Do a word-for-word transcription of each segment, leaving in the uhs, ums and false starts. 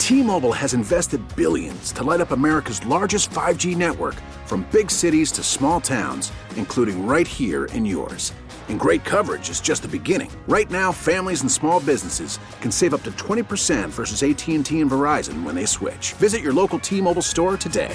T-Mobile has invested billions to light up America's largest five G network, from big cities to small towns, including right here in yours. And great coverage is just the beginning. Right now, families and small businesses can save up to twenty percent versus A T and T and Verizon when they switch. Visit your local T-Mobile store today.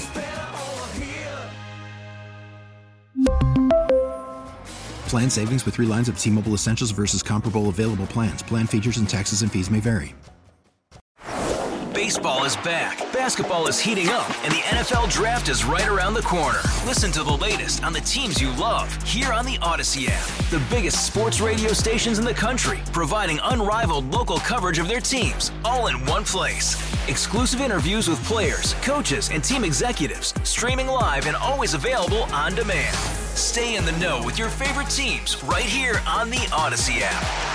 Plan savings with three lines of T-Mobile Essentials versus comparable available plans. Plan features and taxes and fees may vary. Baseball is back, basketball is heating up, and the N F L Draft is right around the corner. Listen to the latest on the teams you love here on the Odyssey app. The biggest sports radio stations in the country, providing unrivaled local coverage of their teams, all in one place. Exclusive interviews with players, coaches, and team executives, streaming live and always available on demand. Stay in the know with your favorite teams right here on the Odyssey app.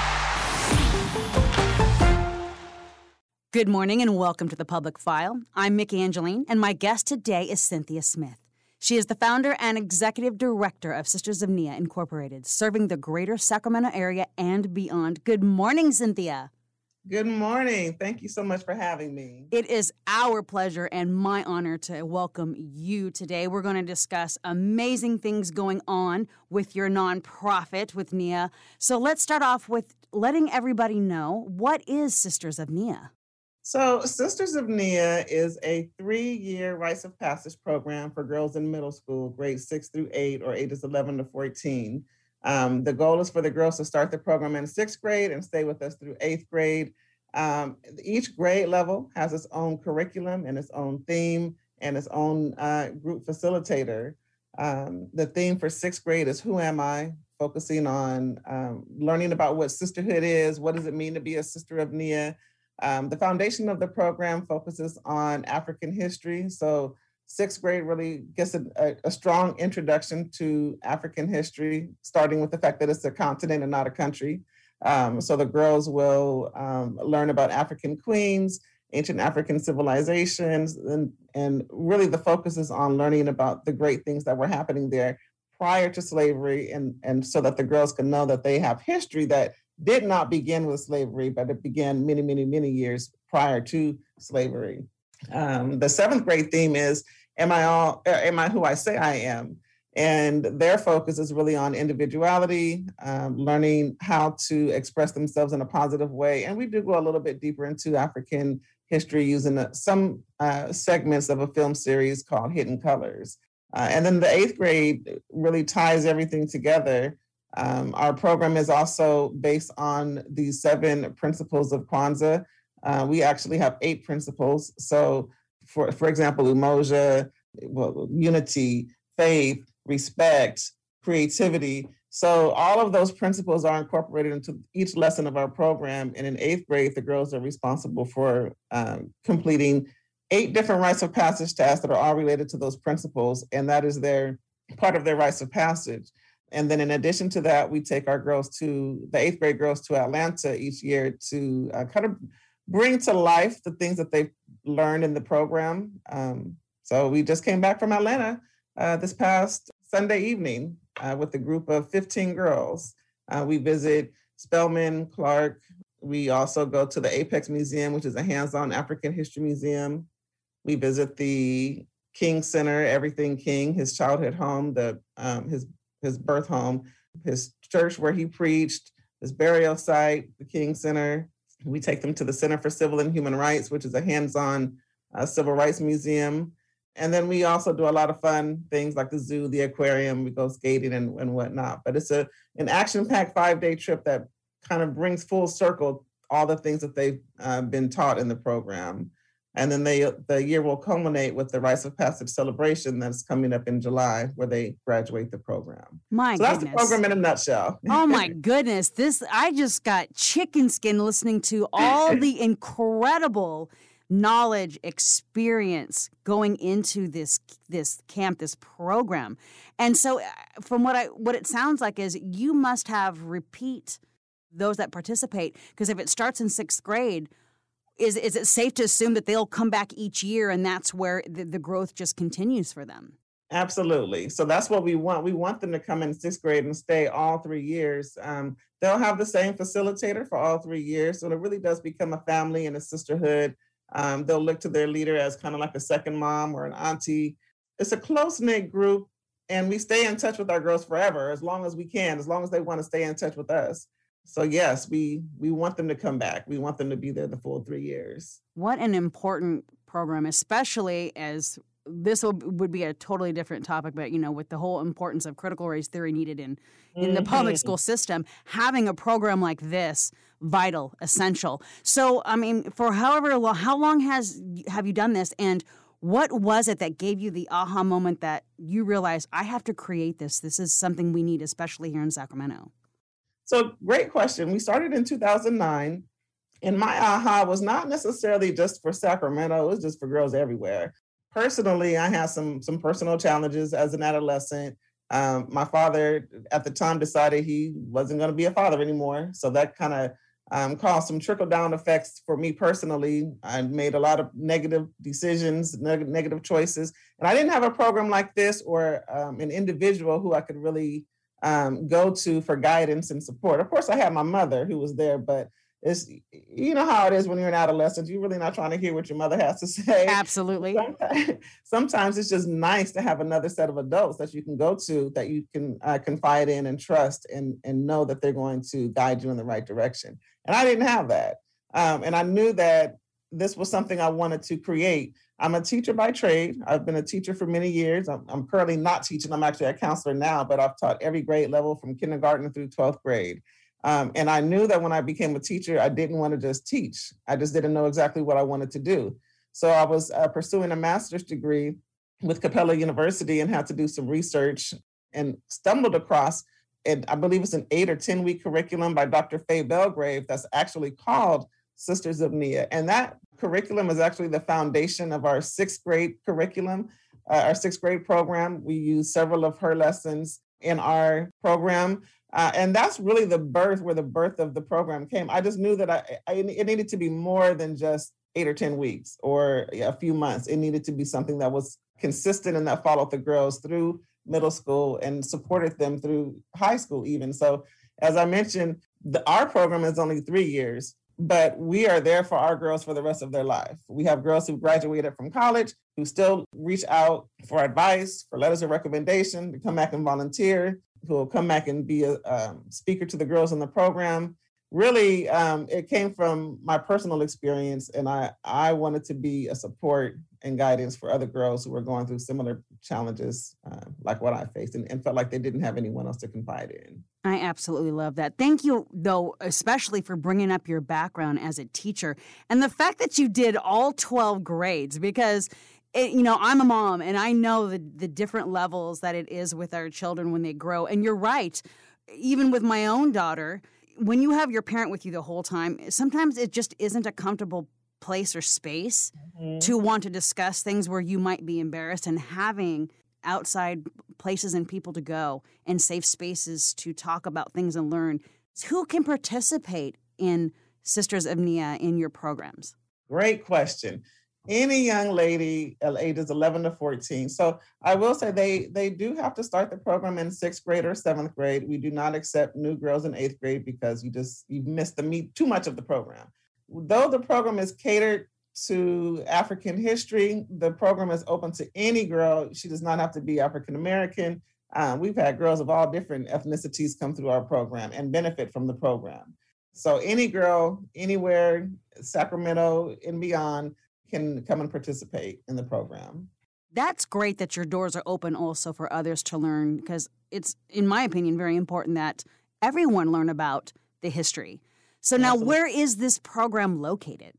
Good morning and welcome to The Public File. I'm Mickey Angeline, and my guest today is Cynthia Smith. She is the founder and executive director of Sisters of Nia Incorporated, serving the greater Sacramento area and beyond. Good morning, Cynthia. Good morning. Thank you so much for having me. It is our pleasure and my honor to welcome you today. We're going to discuss amazing things going on with your nonprofit, with Nia. So let's start off with letting everybody know, what is Sisters of Nia? So Sisters of Nia is a three-year rites of passage program for girls in middle school, grades six through eight, or ages eleven to fourteen. Um, the goal is for the girls to start the program in sixth grade and stay with us through eighth grade. Um, each grade level has its own curriculum and its own theme and its own uh, group facilitator. Um, the theme for sixth grade is Who Am I? Focusing on um, learning about what sisterhood is, what does it mean to be a sister of Nia? Um, the foundation of the program focuses on African history. So sixth grade really gets a, a, a strong introduction to African history, starting with the fact that it's a continent and not a country. Um, so the girls will um, learn about African queens, ancient African civilizations, and, and really the focus is on learning about the great things that were happening there prior to slavery, and, and so that the girls can know that they have history that did not begin with slavery, but it began many, many, many years prior to slavery. Um, the seventh grade theme is, am I all, am I who I say I am? And their focus is really on individuality, um, learning how to express themselves in a positive way. And we do go a little bit deeper into African history using a, some uh, segments of a film series called Hidden Colors. Uh, and then the eighth grade really ties everything together. Um, our program is also based on the seven principles of Kwanzaa. Uh, we actually have eight principles. So, for, for example, umoja, well, unity, faith, respect, creativity. So all of those principles are incorporated into each lesson of our program. And in eighth grade, the girls are responsible for um, completing eight different rites of passage tasks that are all related to those principles. And that is their part of their rites of passage. And then in addition to that, we take our girls to, the eighth grade girls to Atlanta each year to uh, kind of bring to life the things that they've learned in the program. Um, so we just came back from Atlanta uh, this past Sunday evening uh, with a group of fifteen girls. Uh, we visit Spelman, Clark. We also go to the Apex Museum, which is a hands-on African history museum. We visit the King Center, Everything King, his childhood home, the um, his his birth home, his church where he preached, his burial site, the King Center. We take them to the Center for Civil and Human Rights, which is a hands-on uh, civil rights museum. And then we also do a lot of fun things like the zoo, the aquarium, we go skating and, and whatnot. But it's a an action-packed five-day trip that kind of brings full circle all the things that they've uh, been taught in the program. And then they, the year will culminate with the Rites of Passage celebration that's coming up in July, where they graduate the program. My so goodness. That's the program in a nutshell. Oh my goodness. This, I just got chicken skin listening to all the incredible knowledge, experience going into this this camp, this program. And so from what I what it sounds like is you must have repeat those that participate, because if it starts in sixth grade, Is is it safe to assume that they'll come back each year and that's where the, the growth just continues for them? Absolutely. So that's what we want. We want them to come in sixth grade and stay all three years. Um, they'll have the same facilitator for all three years. So it really does become a family and a sisterhood. Um, they'll look to their leader as kind of like a second mom or an auntie. It's a close-knit group, and we stay in touch with our girls forever, as long as we can, as long as they want to stay in touch with us. So yes, we we want them to come back. We want them to be there the full three years. What an important program, especially as this will, would be a totally different topic, but, you know, with the whole importance of critical race theory needed in, in mm-hmm. the public school system, having a program like this, vital, essential. So, I mean, for however long, how long has have you done this, and what was it that gave you the aha moment that you realized, I have to create this? This is something we need, especially here in Sacramento. So, great question. We started in two thousand nine, and my aha was not necessarily just for Sacramento, it was just for girls everywhere. Personally, I had some some personal challenges as an adolescent. Um, my father at the time decided he wasn't going to be a father anymore. So that kind of um, caused some trickle-down effects for me personally. I made a lot of negative decisions, neg- negative choices. And I didn't have a program like this or um, an individual who I could really um, go to for guidance and support. Of course, I had my mother who was there, but it's, you know how it is when you're an adolescent, you're really not trying to hear what your mother has to say. Absolutely. Sometimes, sometimes it's just nice to have another set of adults that you can go to, that you can uh, confide in and trust and, and know that they're going to guide you in the right direction. And I didn't have that. Um, and I knew that this was something I wanted to create. I'm a teacher by trade. I've been a teacher for many years. I'm, I'm currently not teaching. I'm actually a counselor now, but I've taught every grade level from kindergarten through twelfth grade. Um, and I knew that when I became a teacher, I didn't want to just teach. I just didn't know exactly what I wanted to do. So I was uh, pursuing a master's degree with Capella University and had to do some research and stumbled across, and I believe it's an eight or ten week curriculum by Doctor Faye Belgrave that's actually called Sisters of Nia. And that curriculum is actually the foundation of our sixth grade curriculum, uh, our sixth grade program. We use several of her lessons in our program. Uh, and that's really the birth, where the birth of the program came. I just knew that I, I it needed to be more than just eight or ten weeks or a few months. It needed to be something that was consistent and that followed the girls through middle school and supported them through high school even. So as I mentioned, the, our program is only three years, but we are there for our girls for the rest of their life. We have girls who graduated from college who still reach out for advice, for letters of recommendation, to come back and volunteer, who will come back and be a um, speaker to the girls in the program. Really, um, it came from my personal experience, and I, I wanted to be a support and guidance for other girls who were going through similar challenges uh, like what I faced, and, and felt like they didn't have anyone else to confide in. I absolutely love that. Thank you, though, especially for bringing up your background as a teacher and the fact that you did all twelve grades, because It, you know, I'm a mom, and I know the, the different levels that it is with our children when they grow. And you're right. Even with my own daughter, when you have your parent with you the whole time, sometimes it just isn't a comfortable place or space mm-hmm. to want to discuss things where you might be embarrassed, and having outside places and people to go and safe spaces to talk about things and learn. Who can participate in Sisters of Nia in your programs? Great question. Any young lady at ages eleven to fourteen. So I will say they they do have to start the program in sixth grade or seventh grade. We do not accept new girls in eighth grade because you just you missed the meat too much of the program. Though the program is catered to African history, the program is open to any girl. She does not have to be African American. Um, we've had girls of all different ethnicities come through our program and benefit from the program. So any girl anywhere, Sacramento and beyond, can come and participate in the program. That's great that your doors are open also for others to learn, because it's, in my opinion, very important that everyone learn about the history. So now, Absolutely. Where is this program located?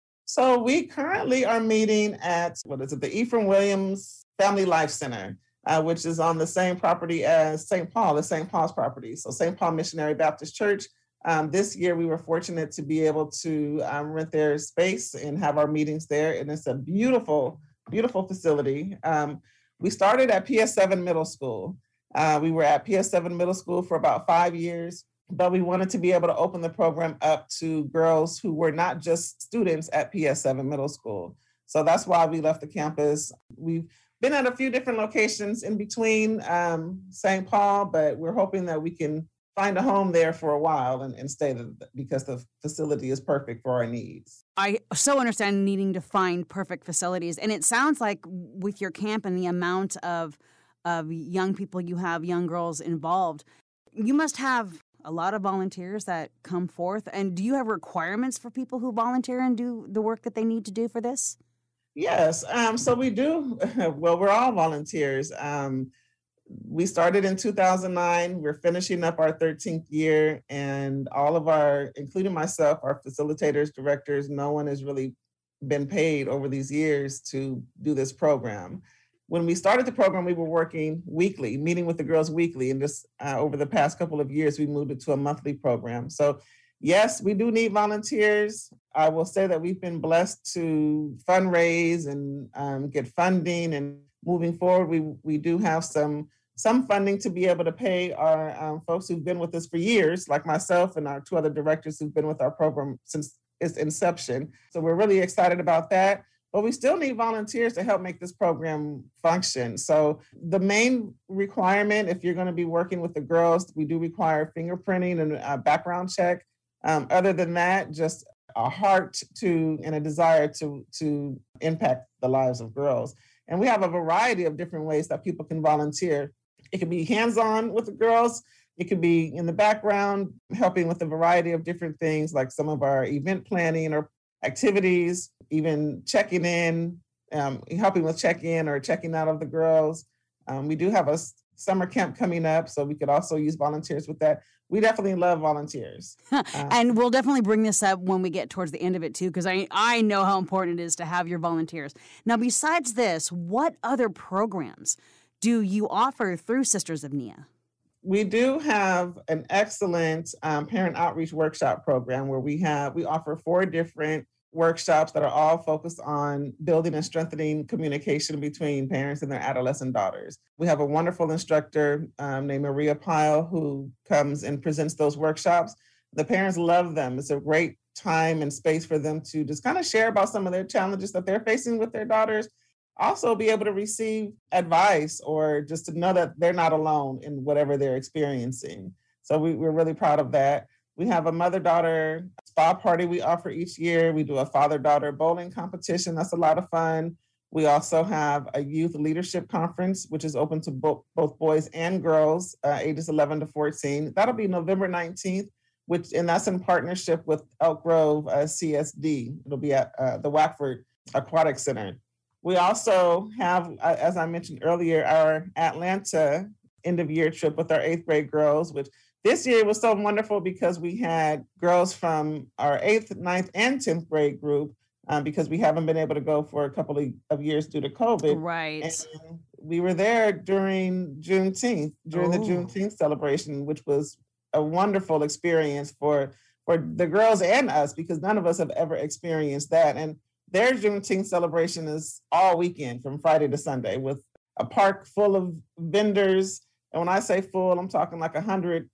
So we currently are meeting at, what is it, the Ephraim Williams Family Life Center, uh, which is on the same property as Saint Paul, the Saint Paul's property. So Saint Paul Missionary Baptist Church. Um, this year, we were fortunate to be able to um, rent their space and have our meetings there. And it's a beautiful, beautiful facility. Um, we started at P S seven Middle School. Uh, we were at P S seven Middle School for about five years, but we wanted to be able to open the program up to girls who were not just students at P S seven Middle School. So that's why we left the campus. We've been at a few different locations in between um, Saint Paul, but we're hoping that we can find a home there for a while and, and stay there because the facility is perfect for our needs. I so understand needing to find perfect facilities. And it sounds like with your camp and the amount of of young people you have, young girls involved, you must have a lot of volunteers that come forth. And do you have requirements for people who volunteer and do the work that they need to do for this? Yes. Um, so we do. Well, we're all volunteers. Um, we started in two thousand nine. We're finishing up our thirteenth year, and all of our, including myself, our facilitators, directors, no one has really been paid over these years to do this program. When we started the program, we were working weekly, meeting with the girls weekly. And just uh, over the past couple of years, we moved it to a monthly program. So yes, we do need volunteers. I will say that we've been blessed to fundraise and um, get funding. And moving forward, we we do have some some funding to be able to pay our um, folks who've been with us for years, like myself and our two other directors who've been with our program since its inception. So we're really excited about that. But we still need volunteers to help make this program function. So the main requirement, if you're going to be working with the girls, we do require fingerprinting and a background check. Um, other than that, just a heart to and a desire to, to impact the lives of girls. And we have a variety of different ways that people can volunteer. It could be hands-on with the girls. It could be in the background, helping with a variety of different things, like some of our event planning or activities, even checking in, um, helping with check-in or checking out of the girls. Um, we do have a summer camp coming up, so we could also use volunteers with that. We definitely love volunteers. um, and we'll definitely bring this up when we get towards the end of it, too, because I, I know how important it is to have your volunteers. Now, besides this, what other programs do you offer through Sisters of Nia? We do have an excellent um, parent outreach workshop program where we have we offer four different workshops that are all focused on building and strengthening communication between parents and their adolescent daughters. We have a wonderful instructor um, named Maria Pyle who comes and presents those workshops. The parents love them. It's a great time and space for them to just kind of share about some of their challenges that they're facing with their daughters. Also be able to receive advice or just to know that they're not alone in whatever they're experiencing. So we, we're really proud of that. We have a mother-daughter spa party we offer each year. We do a father-daughter bowling competition. That's a lot of fun. We also have a youth leadership conference, which is open to bo- both boys and girls, uh, ages eleven to fourteen. That'll be November nineteenth, which and that's in partnership with Elk Grove uh, C S D. It'll be at uh, the Wackford Aquatic Center. We also have, uh, as I mentioned earlier, our Atlanta end-of-year trip with our eighth grade girls, which this year was so wonderful because we had girls from our eighth, ninth, and tenth grade group um, because we haven't been able to go for a couple of, of years due to COVID. Right. And we were there during Juneteenth, during oh. the Juneteenth celebration, which was a wonderful experience for, for the girls and us because none of us have ever experienced that. And their Juneteenth celebration is all weekend from Friday to Sunday with a park full of vendors. And when I say full, I'm talking like a hundred,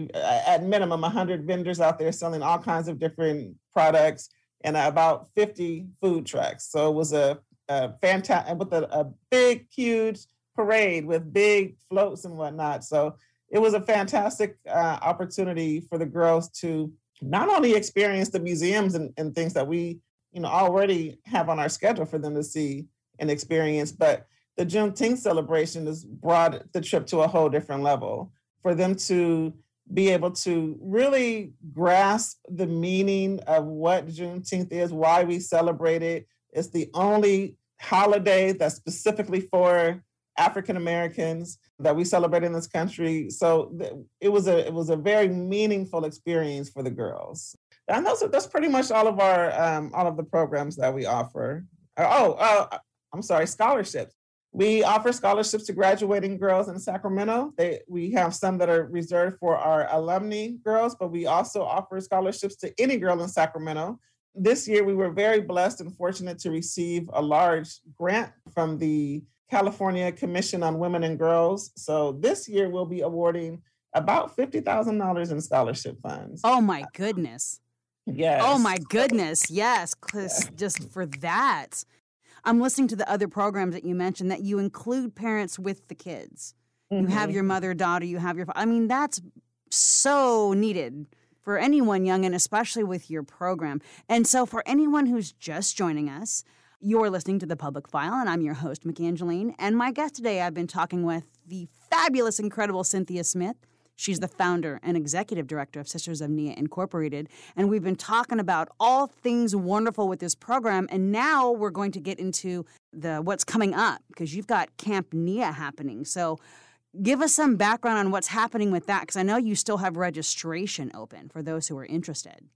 at minimum, a hundred vendors out there selling all kinds of different products and about fifty food trucks. So it was a, a fantastic, with a, a big, huge parade with big floats and whatnot. So it was a fantastic uh, opportunity for the girls to not only experience the museums and, and things that we you know, already have on our schedule for them to see and experience, but the Juneteenth celebration has brought the trip to a whole different level for them to be able to really grasp the meaning of what Juneteenth is, why we celebrate it. It's the only holiday that's specifically for African Americans that we celebrate in this country. So it was a it was a very meaningful experience for the girls. And those are, that's pretty much all of our um, all of the programs that we offer. Oh, uh, I'm sorry, scholarships. We offer scholarships to graduating girls in Sacramento. They, we have some that are reserved for our alumni girls, but we also offer scholarships to any girl in Sacramento. This year, we were very blessed and fortunate to receive a large grant from the California Commission on Women and Girls. So this year, we'll be awarding about fifty thousand dollars in scholarship funds. Oh, my goodness. Yes. Oh, my goodness. Yes, yes. Just for that. I'm listening to the other programs that you mentioned that you include parents with the kids. Mm-hmm. You have your mother, daughter, you have your, I mean, that's so needed for anyone young, and especially with your program. And so for anyone who's just joining us, you're listening to The Public File, and I'm your host, McAngeline. And my guest today, I've been talking with the fabulous, incredible Cynthia Smith. She's the founder and executive director of Sisters of Nia Incorporated. And we've been talking about all things wonderful with this program. And now we're going to get into the what's coming up, because you've got Camp Nia happening. So give us some background on what's happening with that, because I know you still have registration open for those who are interested.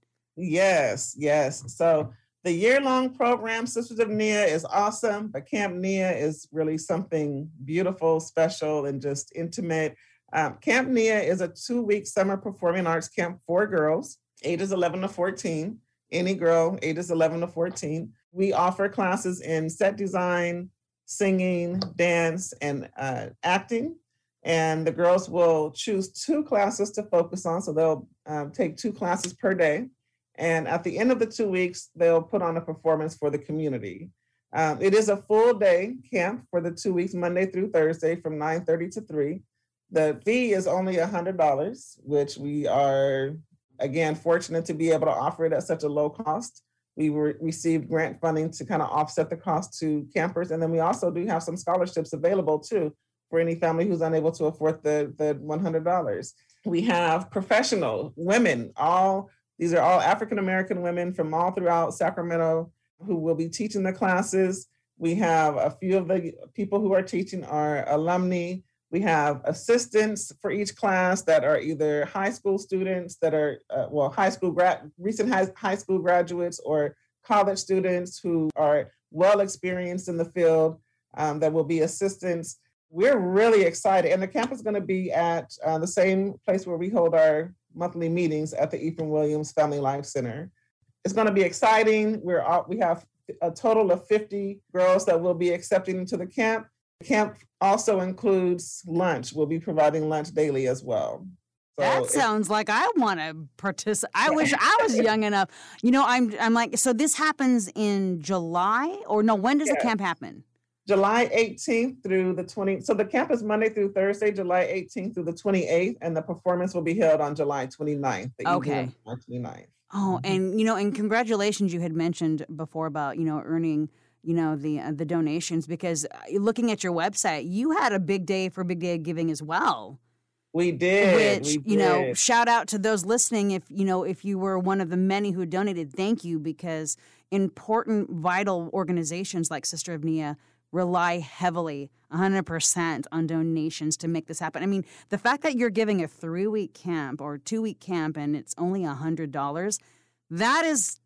Yes, yes. So the year-long program, Sisters of Nia, is awesome, but Camp Nia is really something beautiful, special, and just intimate. Um, Camp Nia is a two-week summer performing arts camp for girls, ages eleven to fourteen. Any girl, ages eleven to fourteen. We offer classes in set design, singing, dance, and uh, acting. And the girls will choose two classes to focus on. So they'll um, take two classes per day. And at the end of the two weeks, they'll put on a performance for the community. Um, it is a full day camp for the two weeks, Monday through Thursday from nine thirty to three. The fee is only one hundred dollars, which we are, again, fortunate to be able to offer it at such a low cost. We re- received grant funding to kind of offset the cost to campers. And then we also do have some scholarships available too, for any family who's unable to afford the, the one hundred dollars. We have professional women, all these are all African-American women from all throughout Sacramento who will be teaching the classes. We have a few of the people who are teaching are alumni. We have assistants for each class that are either high school students that are, uh, well, high school grad, recent high, high school graduates, or college students who are well experienced in the field um, that will be assistants. We're really excited. And the camp is going to be at uh, the same place where we hold our monthly meetings at the Ephraim Williams Family Life Center. It's going to be exciting. We're all, we have a total of fifty girls that we'll be accepting into the camp. The camp also includes lunch. We'll be providing lunch daily as well. So that sounds like I want to participate. I wish I was young enough. You know, I'm I'm like, so this happens in July? Or no, when does yeah. the camp happen? July eighteenth through the twentieth. So the camp is Monday through Thursday, July eighteenth through the twenty-eighth, and the performance will be held on July twenty-ninth. The okay. July twenty-ninth. Oh, and you know, and congratulations, you had mentioned before about, you know, earning, you know, the uh, the donations, because looking at your website, you had a big day for Big Day of Giving as well. We did. Which, we did. you know, shout out to those listening. If, you know, if you were one of the many who donated, thank you, because important, vital organizations like Sister of Nia rely heavily, one hundred percent on donations to make this happen. I mean, the fact that you're giving a three-week camp or two-week camp and it's only one hundred dollars, that is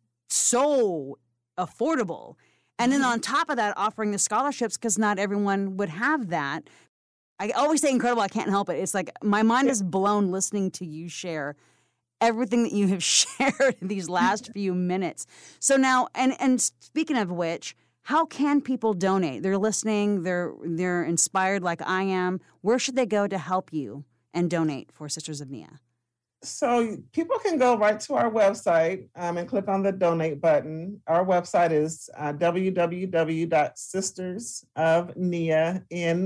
so affordable. And then on top of that, offering the scholarships, because not everyone would have that. I always say incredible, I can't help it. It's like my mind is blown listening to you share everything that you have shared in these last few minutes. So now, and, and speaking of which, how can people donate? They're listening, they're they're inspired like I am. Where should they go to help you and donate for Sisters of Nia? So people can go right to our website um, and click on the donate button. Our website is uh, w w w dot sisters of nia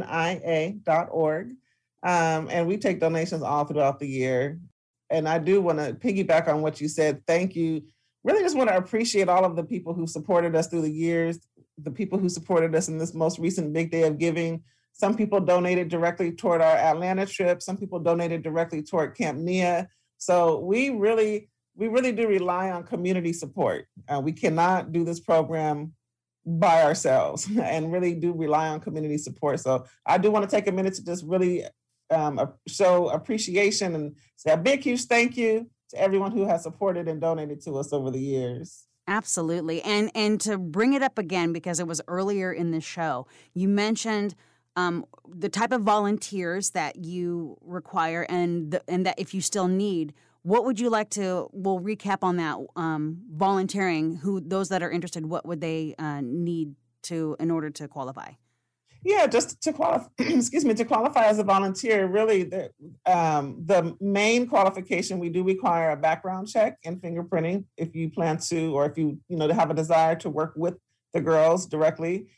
dot org. Um, and we take donations all throughout the year. And I do want to piggyback on what you said. Thank you. Really just want to appreciate all of the people who supported us through the years, the people who supported us in this most recent Big Day of Giving. Some people donated directly toward our Atlanta trip. Some people donated directly toward Camp Nia. So we really, we really do rely on community support. Uh, we cannot do this program by ourselves and really do rely on community support. So I do want to take a minute to just really um, show appreciation and say a big, huge thank you to everyone who has supported and donated to us over the years. Absolutely. And and to bring it up again, because it was earlier in the show, you mentioned um, the type of volunteers that you require and the, and that if you still need, what would you like to, we'll recap on that, um, volunteering, who those that are interested, what would they uh, need to in order to qualify? Yeah, just to qualify, excuse me, to qualify as a volunteer, really the, um, the main qualification, we do require a background check and fingerprinting if you plan to, or if you, you know, to have a desire to work with the girls directly.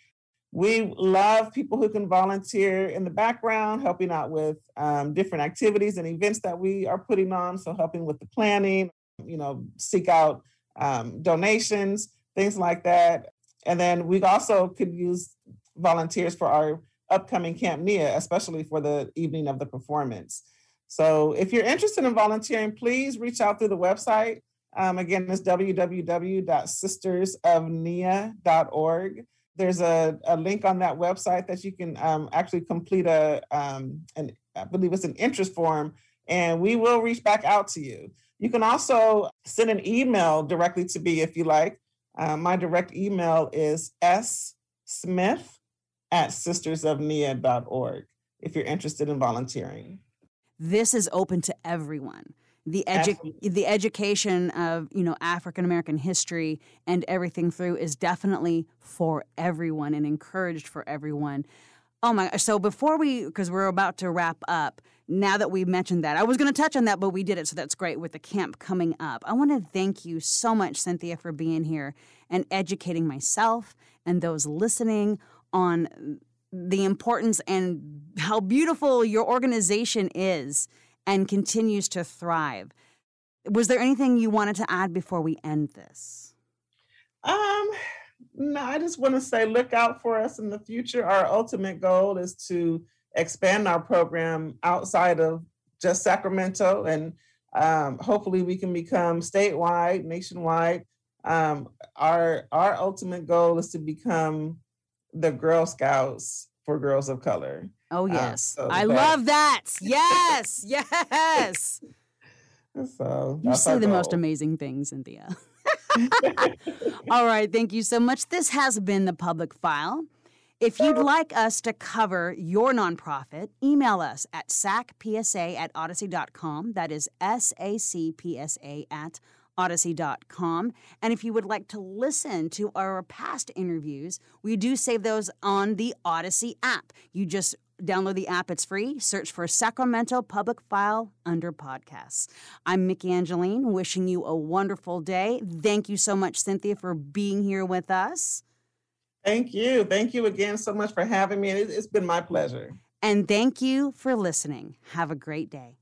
We love people who can volunteer in the background, helping out with um, different activities and events that we are putting on. So helping with the planning, you know, seek out um, donations, things like that. And then we also could use volunteers for our upcoming Camp Nia, especially for the evening of the performance. So if you're interested in volunteering, please reach out through the website. Um, again, it's w w w dot sisters of nia dot org. There's a, a link on that website that you can um, actually complete a, um, an, I believe it's an interest form, and we will reach back out to you. You can also send an email directly to me if you like. Uh, my direct email is s smith at sisters of nia dot org if you're interested in volunteering. This is open to everyone. The edu- the education of, you know, African American history and everything through is definitely for everyone and encouraged for everyone. Oh my! So before we, because we're about to wrap up, now that we mentioned that, I was going to touch on that, but we did it, so that's great with the camp coming up. I want to thank you so much, Cynthia, for being here and educating myself and those listening on the importance and how beautiful your organization is and continues to thrive. Was there anything you wanted to add before we end this? Um, no, I just want to say, look out for us in the future. Our ultimate goal is to expand our program outside of just Sacramento, and um, hopefully we can become statewide, nationwide. Um, our, our ultimate goal is to become the Girl Scouts for girls of color. Oh, yes. Um, so I that, love that. Yes. Yes. So you say the goal. Most amazing things, Cynthia. All right. Thank you so much. This has been The Public File. If you'd like us to cover your nonprofit, email us at sacpsa at odyssey dot com. That is S A C P S A at odyssey dot com. And if you would like to listen to our past interviews, we do save those on the Odyssey app. You just download the app. It's free. Search for Sacramento Public File under podcasts. I'm Mickey Angeline, wishing you a wonderful day. Thank you so much, Cynthia, for being here with us. Thank you. Thank you again so much for having me. It's been my pleasure. And thank you for listening. Have a great day.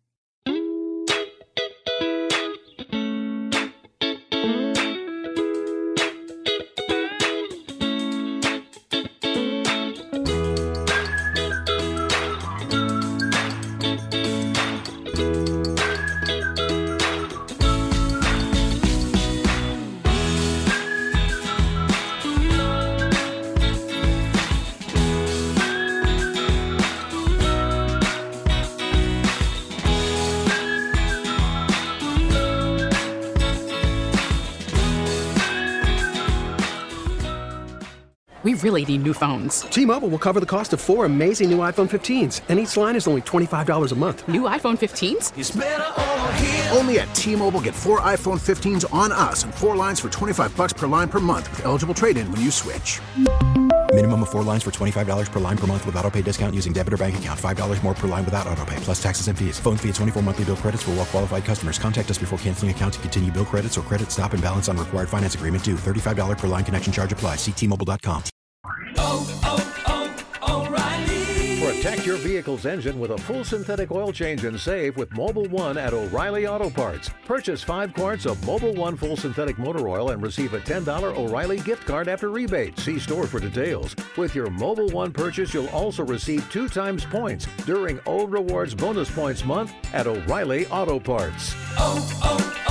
We really need new phones. T-Mobile will cover the cost of four amazing new iPhone fifteens, and each line is only twenty-five dollars a month. New iPhone fifteens? It's better over here. Only at T-Mobile, get four iPhone fifteens on us and four lines for twenty-five dollars per line per month with eligible trade-in when you switch. Minimum of four lines for twenty-five dollars per line per month with autopay discount using debit or bank account. five dollars more per line without autopay, plus taxes and fees. Phone fee at twenty-four monthly bill credits for well-qualified customers. Contact us before canceling account to continue bill credits or credit stop and balance on required finance agreement due. thirty-five dollars per line connection charge applies. See T Mobile dot com. Oh, oh, oh, O'Reilly. Protect your vehicle's engine with a full synthetic oil change and save with Mobil one at O'Reilly Auto Parts. Purchase five quarts of Mobil one full synthetic motor oil and receive a ten dollars O'Reilly gift card after rebate. See store for details. With your Mobil one purchase, you'll also receive two times points during O Rewards Bonus Points Month at O'Reilly Auto Parts. Oh,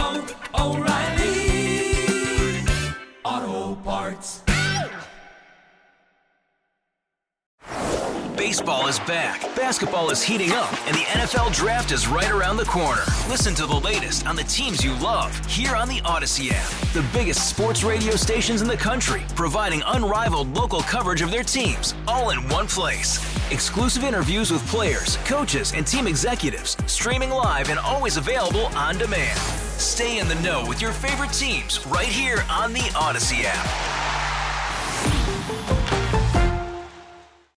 oh, oh, O'Reilly Auto Parts. Baseball is back, basketball is heating up, and the N F L Draft is right around the corner. Listen to the latest on the teams you love here on the Odyssey app. The biggest sports radio stations in the country, providing unrivaled local coverage of their teams, all in one place. Exclusive interviews with players, coaches, and team executives, streaming live and always available on demand. Stay in the know with your favorite teams right here on the Odyssey app.